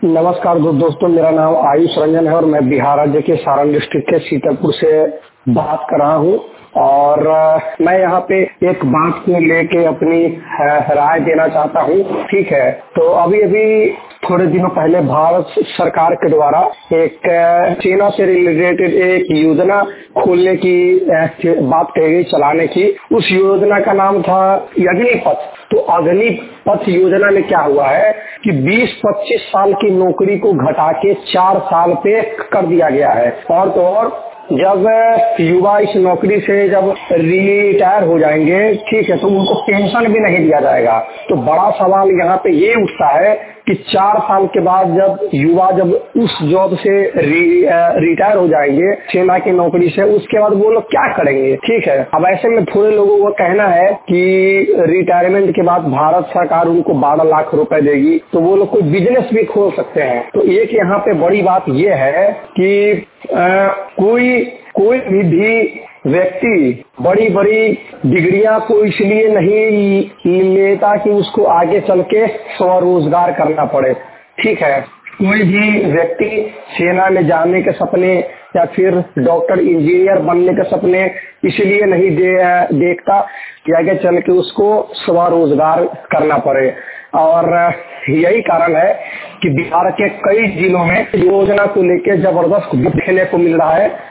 नमस्कार दोस्तों, मेरा नाम आयुष रंजन है और मैं बिहार राज्य के सारण डिस्ट्रिक्ट के सीतापुर से बात कर रहा हूँ। और मैं यहाँ पे एक बात को लेके अपनी राय देना चाहता हूँ। ठीक है, तो अभी अभी थोड़े दिनों पहले भारत सरकार के द्वारा एक सेना से रिलेटेड एक योजना खोलने की बात कही गई, चलाने की। उस योजना का नाम था अग्निपथ। तो अग्निपथ योजना में क्या हुआ है कि 20-25 साल की नौकरी को घटा के 4 साल पे कर दिया गया है। और तो और जब युवा इस नौकरी से जब रिटायर हो जाएंगे, ठीक है, तो उनको पेंशन भी नहीं दिया जाएगा। तो बड़ा सवाल यहाँ पे ये उठता है कि 4 साल के बाद जब युवा जब उस जॉब से रिटायर हो जाएंगे सेना की नौकरी से, उसके बाद वो लोग क्या करेंगे? ठीक है, अब ऐसे में थोड़े लोगों को कहना है कि रिटायरमेंट के बाद भारत सरकार उनको 12 लाख रुपए देगी, तो वो लोग कोई बिजनेस भी खोल सकते हैं। तो एक यहाँ पे बड़ी बात ये है कि कोई भी व्यक्ति बड़ी बड़ी डिग्रियां को इसलिए नहीं लेता कि उसको आगे चल के स्वरोजगार करना पड़े। ठीक है, कोई भी व्यक्ति सेना में जाने के सपने या फिर डॉक्टर इंजीनियर बनने के सपने इसलिए नहीं देखता कि आगे चल के उसको स्वरोजगार करना पड़े। और यही कारण है कि बिहार के कई जिलों में योजना को लेकर जबरदस्त देखने को मिल रहा है।